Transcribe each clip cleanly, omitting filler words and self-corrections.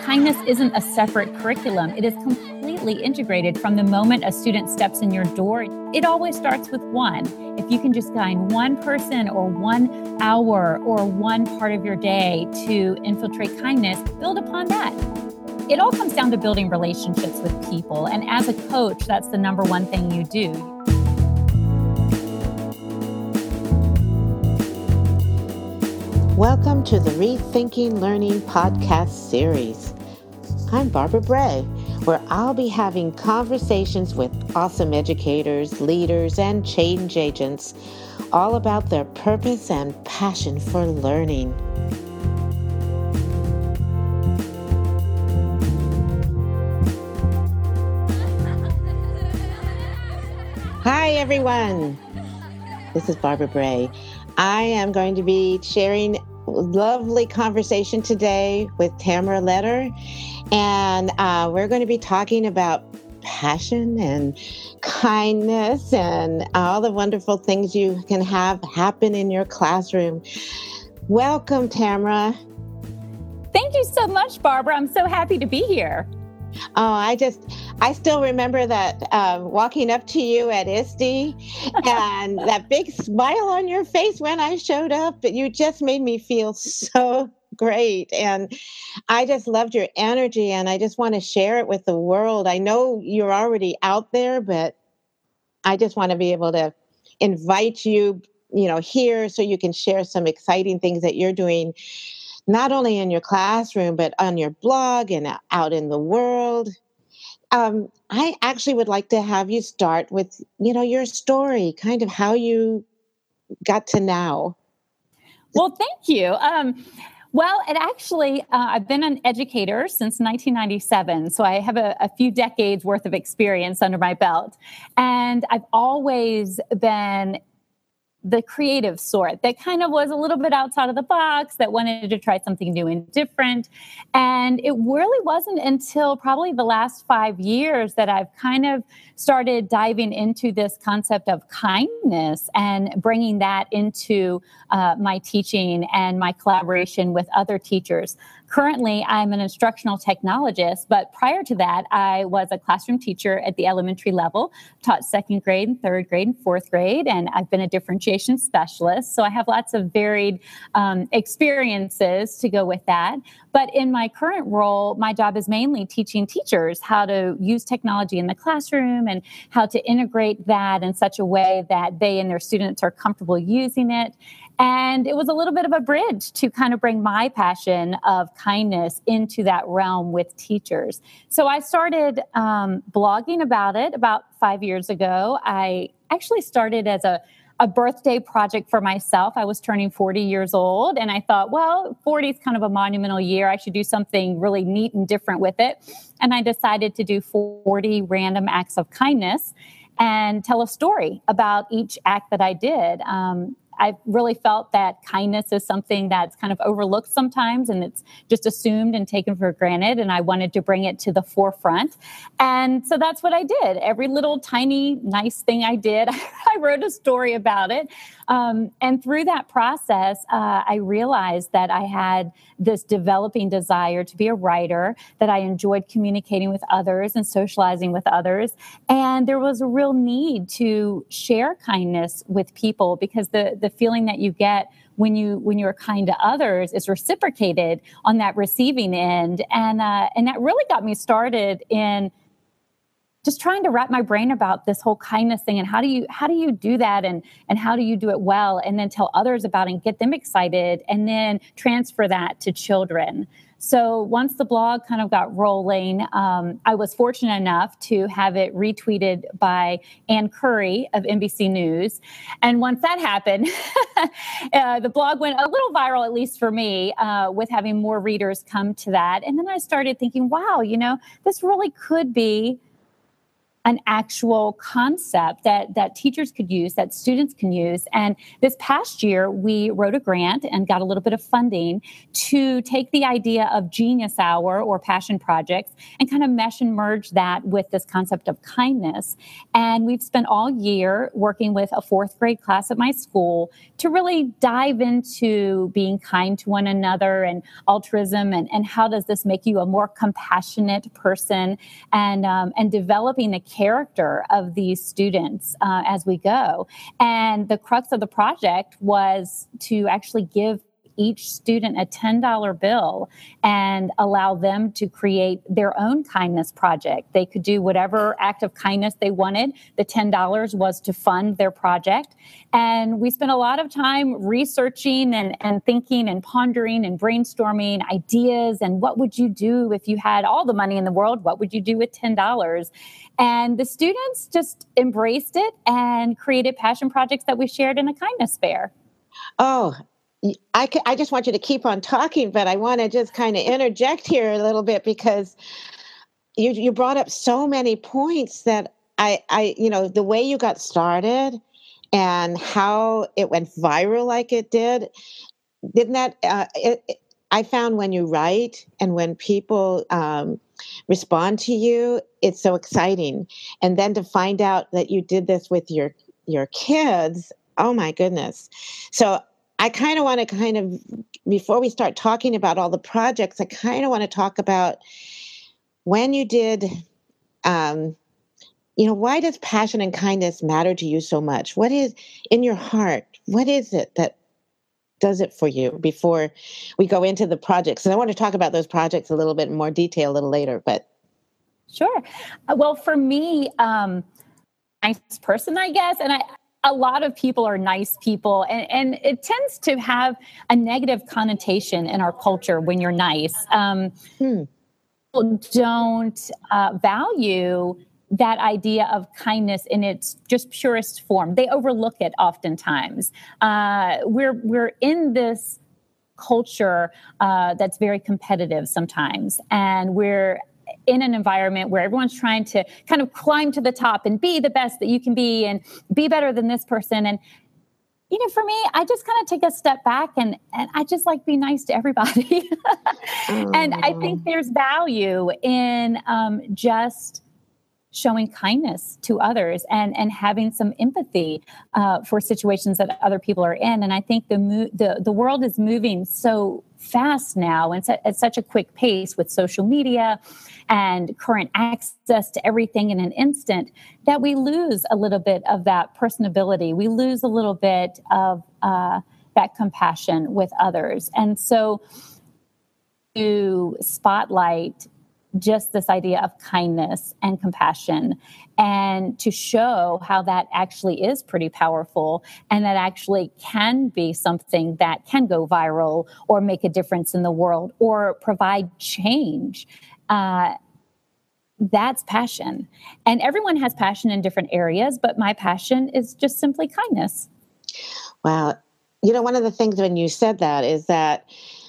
kindness isn't a separate curriculum. It is completely integrated from the moment a student steps in your door. It always starts with one. If you can just guide one person or 1 hour or one part of your day to infiltrate kindness, build upon that. It all comes down to building relationships with people. And as a coach, that's the number one thing you do. Welcome to the Rethinking Learning podcast series. I'm Barbara Bray, where I'll be having conversations with awesome educators, leaders, and change agents, all about their purpose and passion for learning. Hi, everyone. This is Barbara Bray. I am going to be sharing a lovely conversation today with Tamara Letter, and we're going to be talking about passion and kindness and all the wonderful things you can have happen in your classroom. Welcome, Tamara. Thank you so much, Barbara. I'm so happy to be here. Oh, I still remember that walking up to you at ISTE and that big smile on your face when I showed up. You just made me feel so great. And I just loved your energy, and I just want to share it with the world. I know you're already out there, but I just want to be able to invite you, here so you can share some exciting things that you're doing, not only in your classroom, but on your blog and out in the world. I actually would like to have you start with, your story, kind of how you got to now. Well, thank you. I've been an educator since 1997, so I have a few decades worth of experience under my belt. And I've always been the creative sort that kind of was a little bit outside of the box, that wanted to try something new and different. And it really wasn't until probably the last 5 years that I've kind of started diving into this concept of kindness and bringing that into my teaching and my collaboration with other teachers. Currently, I'm an instructional technologist, but prior to that, I was a classroom teacher at the elementary level, taught second grade and third grade and fourth grade, and I've been a differentiation specialist. So I have lots of varied experiences to go with that. But in my current role, my job is mainly teaching teachers how to use technology in the classroom and how to integrate that in such a way that they and their students are comfortable using it. And it was a little bit of a bridge to kind of bring my passion of kindness into that realm with teachers. So I started blogging about it about 5 years ago. I actually started as a birthday project for myself. I was turning 40 years old, and I thought, well, 40 is kind of a monumental year. I should do something really neat and different with it. And I decided to do 40 random acts of kindness and tell a story about each act that I did. I really felt that kindness is something that's kind of overlooked sometimes, and it's just assumed and taken for granted. And I wanted to bring it to the forefront. And so that's what I did. Every little tiny, nice thing I did, I wrote a story about it. And through that process, I realized that I had this developing desire to be a writer, that I enjoyed communicating with others and socializing with others. And there was a real need to share kindness with people, because the feeling that you get when you're kind to others is reciprocated on that receiving end. And that really got me started in just trying to wrap my brain about this whole kindness thing, and how do you do that, and how do you do it well, and then tell others about it and get them excited, and then transfer that to children. So once the blog kind of got rolling, I was fortunate enough to have it retweeted by Ann Curry of NBC News. And once that happened, the blog went a little viral, at least for me, with having more readers come to that. And then I started thinking, wow, this really could be an actual concept that teachers could use, that students can use. And this past year, we wrote a grant and got a little bit of funding to take the idea of Genius Hour or passion projects and kind of mesh and merge that with this concept of kindness. And we've spent all year working with a fourth grade class at my school to really dive into being kind to one another and altruism, and how does this make you a more compassionate person, and developing the character of these students as we go. And the crux of the project was to actually give each student a $10 bill and allow them to create their own kindness project. They could do whatever act of kindness they wanted. The $10 was to fund their project. And we spent a lot of time researching and thinking and pondering and brainstorming ideas. And what would you do if you had all the money in the world? What would you do with $10? And the students just embraced it and created passion projects that we shared in a kindness fair. Oh, I just want you to keep on talking, but I want to just kind of interject here a little bit, because you brought up so many points that I the way you got started and how it went viral like it didn't that I found when you write and when people respond to you, it's so exciting. And then to find out that you did this with your kids, oh my goodness. So I kind of want to before we start talking about all the projects, I kind of want to talk about when you did, why does passion and kindness matter to you so much? What is in your heart? What is it that does it for you before we go into the projects? And I want to talk about those projects a little bit in more detail a little later, but. Sure. Well, for me, nice person, I guess. And a lot of people are nice people, and it tends to have a negative connotation in our culture when you're nice. People don't value that idea of kindness in its just purest form. They overlook it oftentimes. We're in this culture that's very competitive sometimes, and we're in an environment where everyone's trying to kind of climb to the top and be the best that you can be and be better than this person. And, for me, I just kind of take a step back and I just like be nice to everybody. And I think there's value in just showing kindness to others and having some empathy for situations that other people are in. And I think the world is moving so fast now and at such a quick pace with social media and current access to everything in an instant that we lose a little bit of that personability. We lose a little bit of that compassion with others. And so to spotlight just this idea of kindness and compassion, and to show how that actually is pretty powerful and that actually can be something that can go viral or make a difference in the world or provide change. That's passion. And everyone has passion in different areas, but my passion is just simply kindness. Wow. One of the things when you said that is that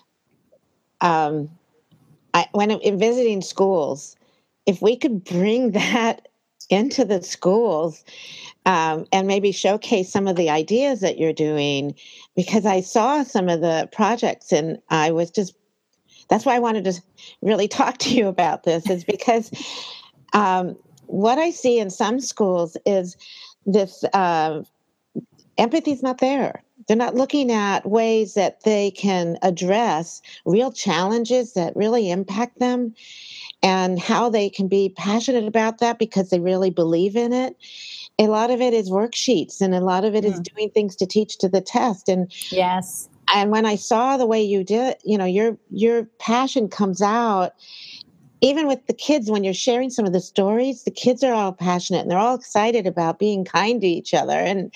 when in visiting schools, if we could bring that into the schools and maybe showcase some of the ideas that you're doing, because I saw some of the projects and I was just, that's why I wanted to really talk to you about this, is because what I see in some schools is this empathy is not there. They're not looking at ways that they can address real challenges that really impact them and how they can be passionate about that because they really believe in it. A lot of it is worksheets and a lot of it is doing things to teach to the test. And yes. And when I saw the way you did, your passion comes out even with the kids. When you're sharing some of the stories, the kids are all passionate and they're all excited about being kind to each other. And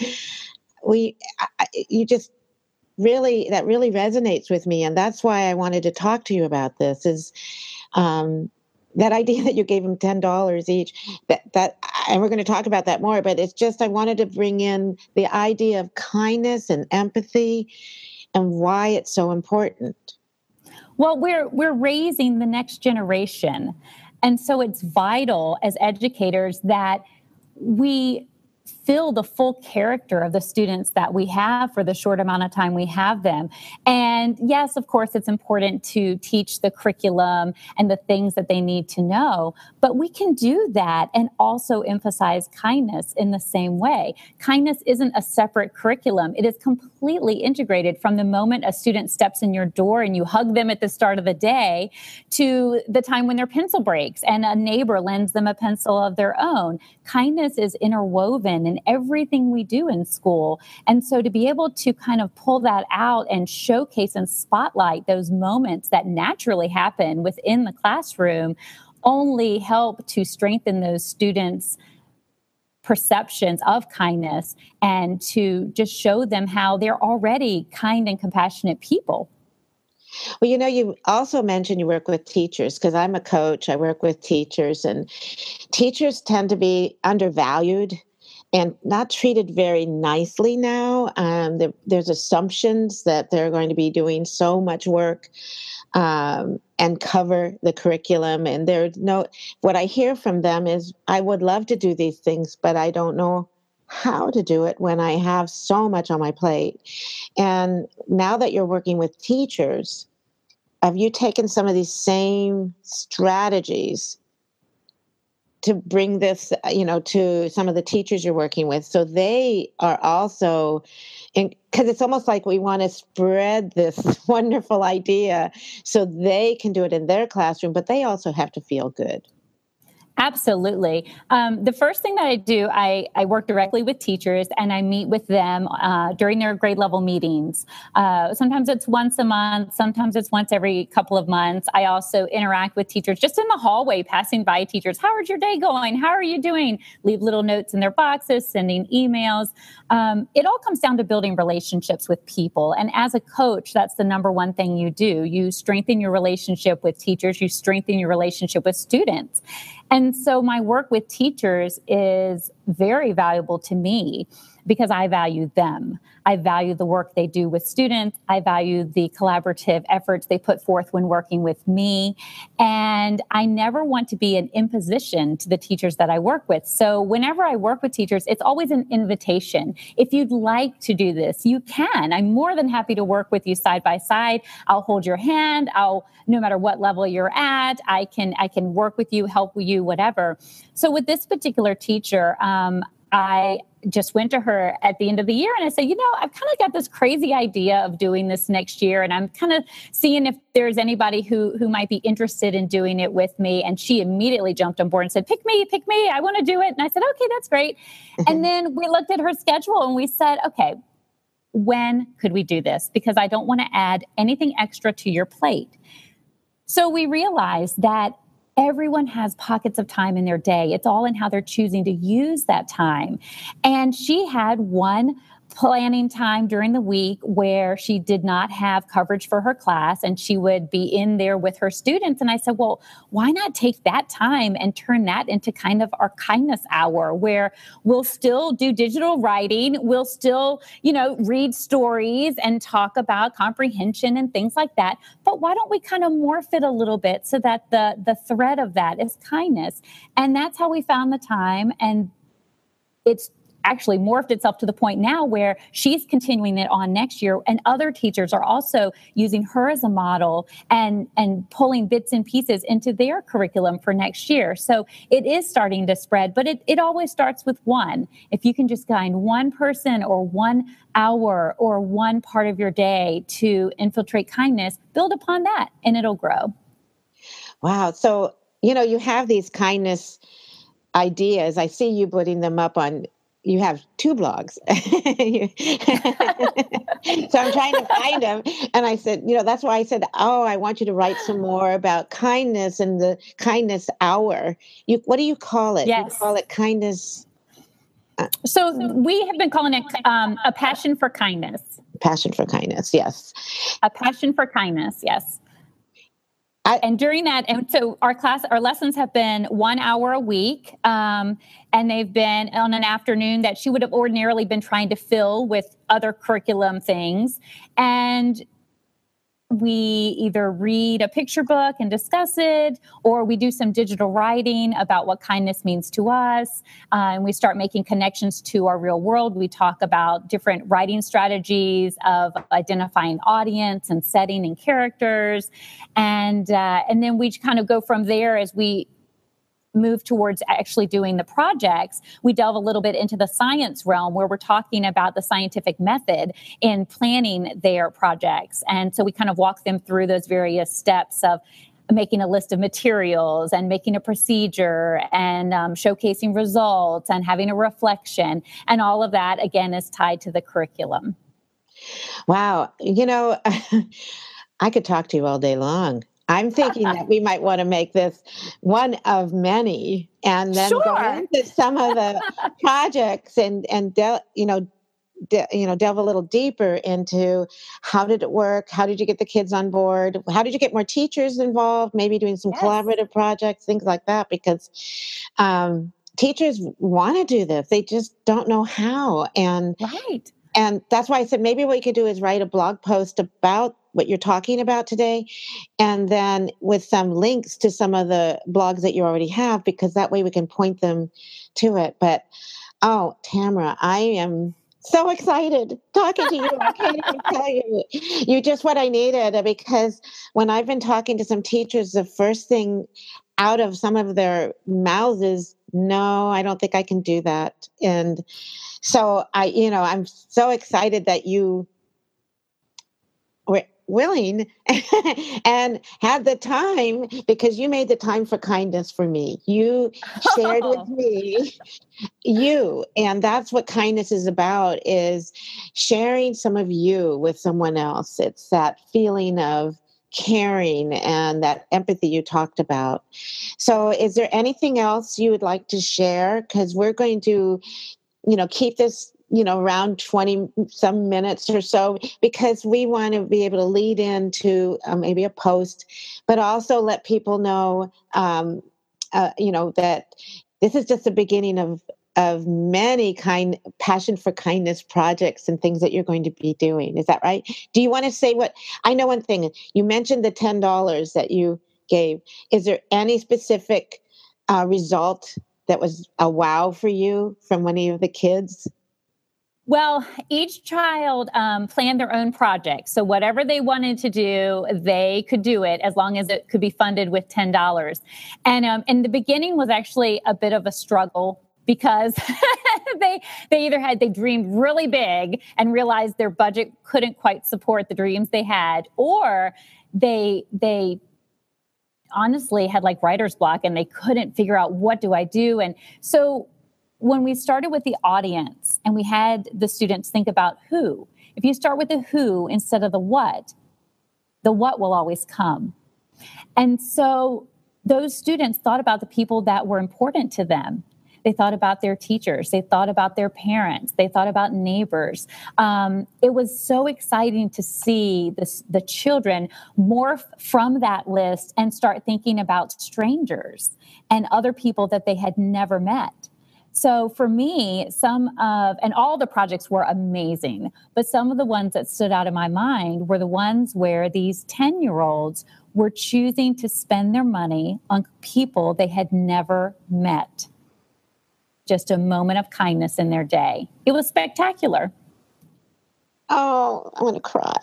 that really resonates with me. And that's why I wanted to talk to you about this is, that idea that you gave them $10 each, and we're going to talk about that more, but it's just, I wanted to bring in the idea of kindness and empathy and why it's so important. Well, we're raising the next generation. And so it's vital as educators that we fill the full character of the students that we have for the short amount of time we have them. And yes, of course, it's important to teach the curriculum and the things that they need to know, but we can do that and also emphasize kindness in the same way. Kindness isn't a separate curriculum. It is completely integrated from the moment a student steps in your door and you hug them at the start of the day to the time when their pencil breaks and a neighbor lends them a pencil of their own. Kindness is interwoven in everything we do in school. And so to be able to kind of pull that out and showcase and spotlight those moments that naturally happen within the classroom only help to strengthen those students' perceptions of kindness and to just show them how they're already kind and compassionate people. Well, you also mentioned you work with teachers because I'm a coach. I work with teachers, and teachers tend to be undervalued and not treated very nicely now. There's assumptions that they're going to be doing so much work and cover the curriculum. And what I hear from them is, I would love to do these things, but I don't know how to do it when I have so much on my plate. And now that you're working with teachers, have you taken some of these same strategies to bring this, to some of the teachers you're working with, so they are also, because it's almost like we want to spread this wonderful idea so they can do it in their classroom, but they also have to feel good. Absolutely. The first thing that I do, I work directly with teachers and I meet with them during their grade level meetings. Sometimes it's once a month. Sometimes it's once every couple of months. I also interact with teachers just in the hallway, passing by teachers. How is your day going? How are you doing? Leave little notes in their boxes, sending emails. It all comes down to building relationships with people. And as a coach, that's the number one thing you do. You strengthen your relationship with teachers. You strengthen your relationship with students. And so my work with teachers is very valuable to me because I value them. I value the work they do with students. I value the collaborative efforts they put forth when working with me. And I never want to be an imposition to the teachers that I work with. So whenever I work with teachers, it's always an invitation. If you'd like to do this, you can. I'm more than happy to work with you side by side. I'll hold your hand. No matter what level you're at, I can work with you, help you, whatever. So with this particular teacher, I just went to her at the end of the year and I said, I've kind of got this crazy idea of doing this next year. And I'm kind of seeing if there's anybody who might be interested in doing it with me. And she immediately jumped on board and said, pick me. I want to do it. And I said, okay, that's great. And then we looked at her schedule and we said, okay, when could we do this? Because I don't want to add anything extra to your plate. So we realized that everyone has pockets of time in their day. It's all in how they're choosing to use that time. And she had one planning time during the week where she did not have coverage for her class and she would be in there with her students. And I said, well, why not take that time and turn that into kind of our kindness hour where we'll still do digital writing. We'll still, read stories and talk about comprehension and things like that. But why don't we kind of morph it a little bit so that the thread of that is kindness? And that's how we found the time. And it's actually morphed itself to the point now where she's continuing it on next year. And other teachers are also using her as a model and pulling bits and pieces into their curriculum for next year. So it is starting to spread, but it always starts with one. If you can just find one person or 1 hour or one part of your day to infiltrate kindness, build upon that and it'll grow. Wow. So, you have these kindness ideas. I see you putting them up on. You have 2 blogs. So I'm trying to find them. And I said, that's why I said, I want you to write some more about kindness and the kindness hour. What do you call it? Yes. You call it kindness. So we have been calling it a passion for kindness. Passion for kindness. Yes. A passion for kindness. Yes. And during that, and so our lessons have been 1 hour a week, and they've been on an afternoon that she would have ordinarily been trying to fill with other curriculum things. And we either read a picture book and discuss it, or we do some digital writing about what kindness means to us. And we start making connections to our real world. We talk about different writing strategies of identifying audience and setting and characters. And then we kind of go from there as we move towards actually doing the projects. We delve a little bit into the science realm where we're talking about the scientific method in planning their projects. And so we kind of walk them through those various steps of making a list of materials and making a procedure and showcasing results and having a reflection. And all of that, again, is tied to the curriculum. Wow. I could talk to you all day long. I'm thinking that we might want to make this one of many, and then go into some of the projects and delve a little deeper into how did it work? How did you get the kids on board? How did you get more teachers involved? Maybe doing some collaborative projects, things like that, because teachers want to do this. They just don't know how. And that's why I said maybe what you could do is write a blog post about what you're talking about today, and then with some links to some of the blogs that you already have, because that way we can point them to it. But, Tamara, I am so excited talking to you. I can't even tell you. You're just what I needed, because when I've been talking to some teachers, the first thing out of some of their mouths is, no, I don't think I can do that. And so I'm so excited that you were willing and had the time, because you made the time for kindness for me. You shared with me and that's what kindness is about, is sharing some of you with someone else. It's that feeling of caring and that empathy you talked about. So is there anything else you would like to share? Because we're going to, keep this around 20 some minutes or so, because we want to be able to lead into maybe a post, but also let people know, that this is just the beginning of many passion for kindness projects and things that you're going to be doing. Is that right? Do you want to say I know one thing, you mentioned the $10 that you gave. Is there any specific result that was a wow for you from any of the kids? Well, each child planned their own project. So whatever they wanted to do, they could do it as long as it could be funded with $10. And the beginning was actually a bit of a struggle, because they dreamed really big and realized their budget couldn't quite support the dreams they had, or they honestly had like writer's block and they couldn't figure out, what do I do? And so when we started with the audience and we had the students think about who, if you start with the who instead of the what will always come. And so those students thought about the people that were important to them. They thought about their teachers. They thought about their parents. They thought about neighbors. It was so exciting to see the children morph from that list and start thinking about strangers and other people that they had never met. So for me, and all the projects were amazing, but some of the ones that stood out in my mind were the ones where these 10-year-olds were choosing to spend their money on people they had never met. Just a moment of kindness in their day. It was spectacular. Oh, I'm going to cry.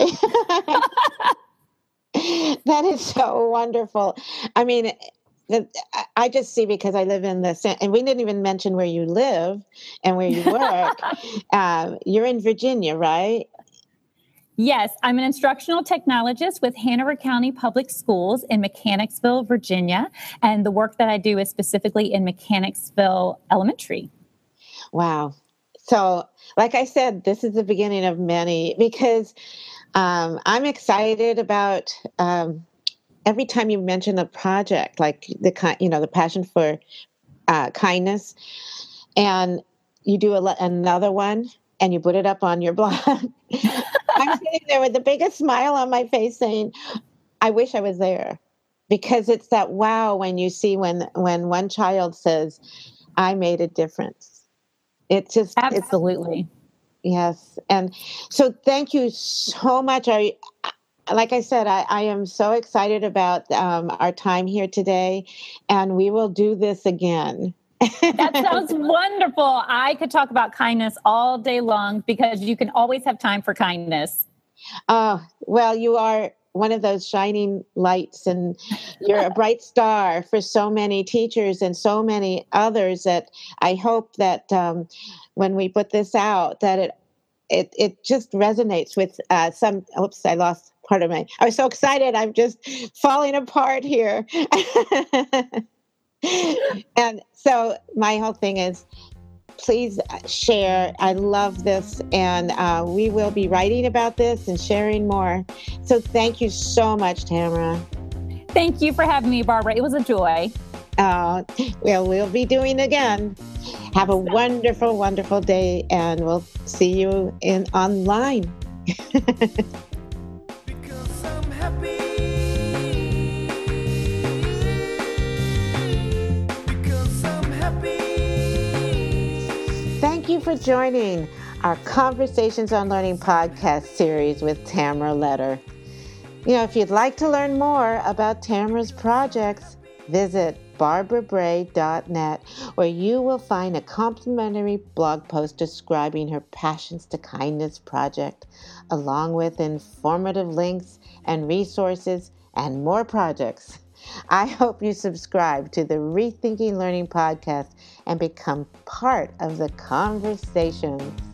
That is so wonderful. I mean, I just see, because I live in and we didn't even mention where you live and where you work. You're in Virginia, right? Yes, I'm an instructional technologist with Hanover County Public Schools in Mechanicsville, Virginia. And the work that I do is specifically in Mechanicsville Elementary. Wow. So, like I said, this is the beginning of many, because I'm excited about every time you mention a project, like the passion for kindness, and you do another one and you put it up on your blog. I'm sitting there with the biggest smile on my face saying, I wish I was there, because it's that wow when you see when one child says, I made a difference. It's just absolutely. Yes. And so thank you so much. like I said, I am so excited about our time here today, and we will do this again. That sounds wonderful. I could talk about kindness all day long because you can always have time for kindness. Oh, well, you are one of those shining lights, and you're a bright star for so many teachers and so many others that I hope that when we put this out, that it just resonates with some. Oops, I lost part of I was so excited. I'm just falling apart here. And so my whole thing is, please share. I love this, and we will be writing about this and sharing more. So thank you so much, Tamara. Thank you for having me, Barbara. It was a joy. Well, we'll be doing it again. Have a wonderful, wonderful day, and we'll see you online. Because I'm happy. Because I'm happy. Thank you for joining our Conversations on Learning podcast series with Tamara Letter. If you'd like to learn more about Tamara's projects, visit barbarabray.net, where you will find a complimentary blog post describing her Passions to Kindness project, along with informative links and resources and more projects. I hope you subscribe to the Rethinking Learning podcast and become part of the conversation.